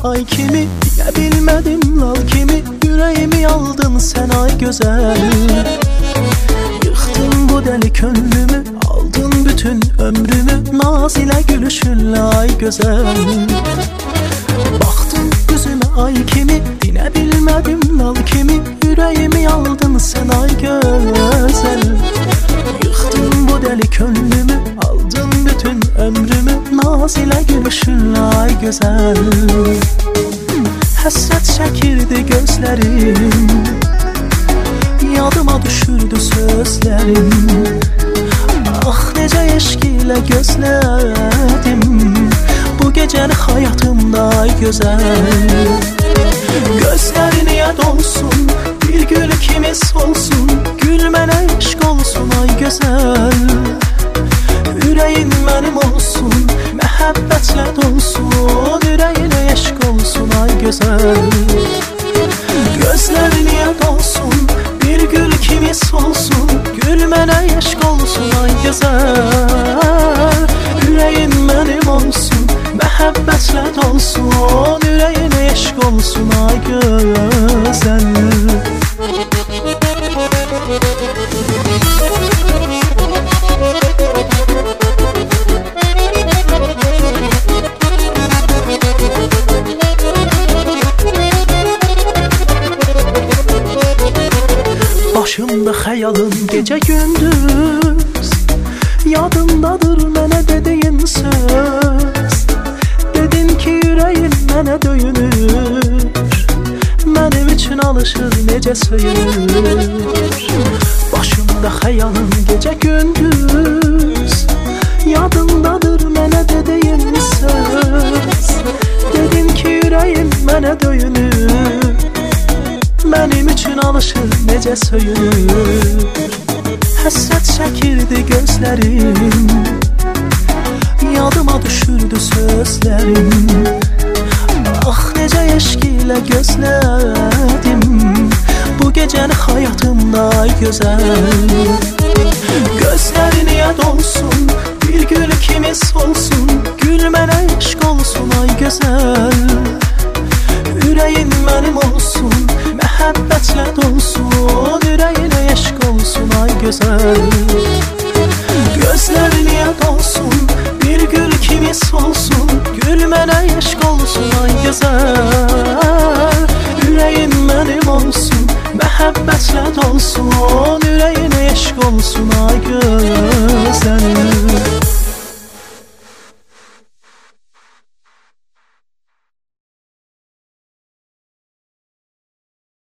ay kimi, diyə bilmədim lal kimi. Ürəyimi aldın sən ay gözəl. Yıxdın bu dəli könlümü, aldın bütün ömrümü. Naz ilə gülüşünlə ay gözəl. Baxdın gözümə ay kimi, dinə bilmədim lal kimi. Ürəyimi aldın sən ay gözəl. Yıxdın bu dəli könlümü, aldın bütün ömrümü. Naz ilə gülüşünlə ay gözəl. Həsrət çəkirdi gözlərim, yadıma düşürdü sözlərim. Ah necə eşq ilə gözlədim bu gecəni həyatımda ay gözəl. Gözlərin yad olsun, bir gül kimi solsun. Gül mənə eşq olsun ay gözəl. Ürəyin mənim olsun, məhəbbətlə dolsun. Ürəyinə eşq olsun ay gözəl. Gözlərin yad olsun, bir gül kimi solsun. Gül mənə eşq olsun ay gözəl. Ürəyin mənim olsun, məhəbbətlə dolsun. Ürəyinə eşq olsun ay gözəl. Başımda xəyalım gecə gündüz, yadımdadır mənə dediyin söz. Dedin ki ürəyin mənə döyünür, mənim üçün alışır necə söyünür. Başımda xəyalım gecə gündüz, yadımdadır mənə dediyin söz. Dedin ki ürəyin mənə döyünür, mənim üçün alışır necə söyünür. Həsrət çəkirdi gözlərim, yadıma düşürdü sözlərim. Ah necə eşq ilə gözlədim bu gecəni həyatımda ay gözəl. Gözlərin yad olsun, bir gül kimi solsun. Gül mənə eşq olsun ay gözəl. Ürəyin mənim olsun, məhəbbətlə dolsun. Ürəyinə eşq olsun ay gözəl. Gözlərin yad olsun, bir gül kimi solsun. Gül mənə eşq olsun ay gözəl. Ürəyin mənim olsun, məhəbbətlə dolsun. Ürəyinə eşq olsun ay gözəl.